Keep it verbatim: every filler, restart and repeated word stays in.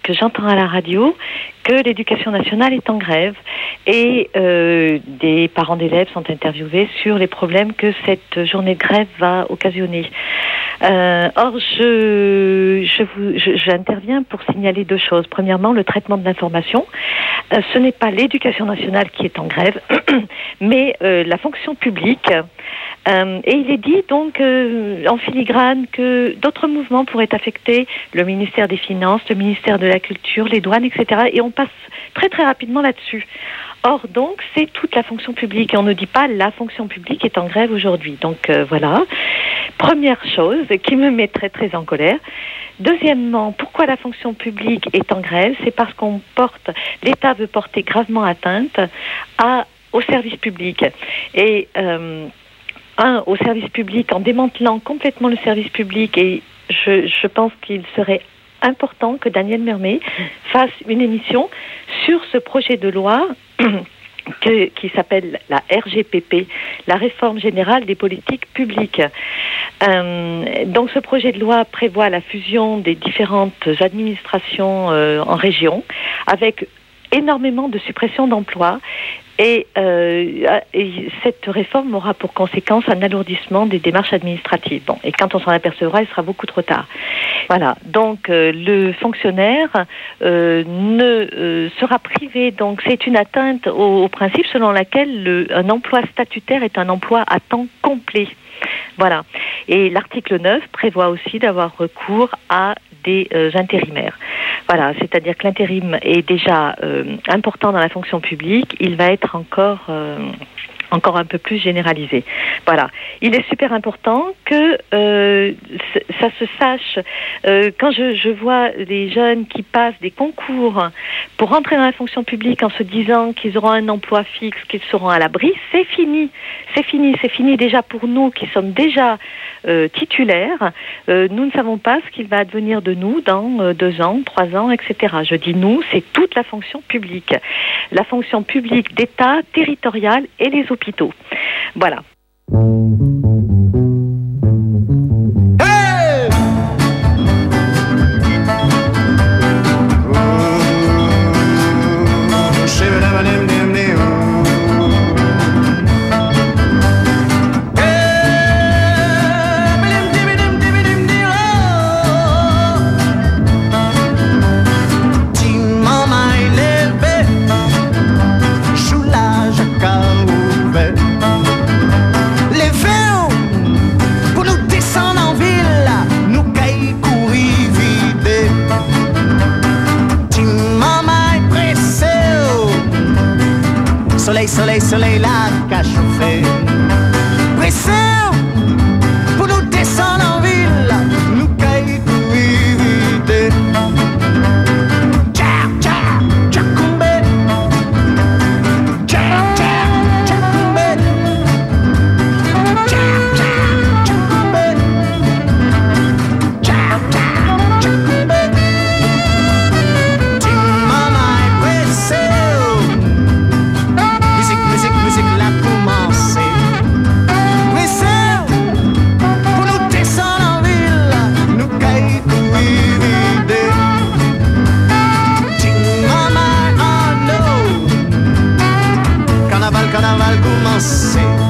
que j'entends à la radio que l'éducation nationale est en grève et euh, des parents d'élèves sont interviewés sur les problèmes que cette journée de grève va occasionner. Euh, or, je, je vous, je, j'interviens pour signaler deux choses. Premièrement, le traitement de l'information. Euh, ce n'est pas l'éducation nationale qui est en grève, mais euh, la fonction publique. Euh, et il est dit donc euh, en filigrane que d'autres mouvements pourraient affecter le ministère des Finances, le ministère de la Culture, les douanes, et cetera. Et on passe très très rapidement là-dessus. Or donc c'est toute la fonction publique et on ne dit pas la fonction publique est en grève aujourd'hui. Donc euh, voilà, première chose qui me met très très en colère. Deuxièmement, pourquoi la fonction publique est en grève? C'est parce qu'on porte, l'État veut porter gravement atteinte à, au service public. Et euh, un, au service public, en démantelant complètement le service public, et je, je pense qu'il serait important que Daniel Mermet fasse une émission sur ce projet de loi que, qui s'appelle la R G P P, la Réforme Générale des Politiques Publiques. Euh, donc ce projet de loi prévoit la fusion des différentes administrations euh, en région, avec énormément de suppression d'emplois. Et, euh, et cette réforme aura pour conséquence un alourdissement des démarches administratives. Bon, et quand on s'en apercevra, il sera beaucoup trop tard. Voilà. Donc euh, le fonctionnaire euh, ne euh, sera privé. Donc c'est une atteinte au, au principe selon lequel le, un emploi statutaire est un emploi à temps complet. Voilà. Et l'article neuf prévoit aussi d'avoir recours à des euh, intérimaires. Voilà, c'est-à-dire que l'intérim est déjà euh, important dans la fonction publique, il va être encore euh, encore un peu plus généralisé. Voilà. Il est super important que euh, ça se sache. Euh, quand je, je vois les jeunes qui passent des concours pour rentrer dans la fonction publique en se disant qu'ils auront un emploi fixe, qu'ils seront à l'abri, c'est fini. C'est fini. C'est fini déjà pour nous qui sommes déjà euh, titulaires. Euh, nous ne savons pas ce qu'il va advenir de nous dans euh, deux ans, trois ans, et cetera. Je dis nous, c'est toute la fonction publique. La fonction publique d'État, territoriale et les hôpitaux. Voilà. Hey! Soleil, soleil, soleil, la qu'a chauffé. Pressé pour nous descendre en ville, nous caille pour éviter. Tcha, tcha, tcha, combé. Tcha, tcha, tcha, combé. Tcha, tcha, tcha, combé. Tcha, tcha, tcha, combé. Tu m'as pressé. Musique l'a commencé. Pressé pour nous descendre en ville, nous caille pour éviter. Mama, oh no. Carnaval, carnaval commencé.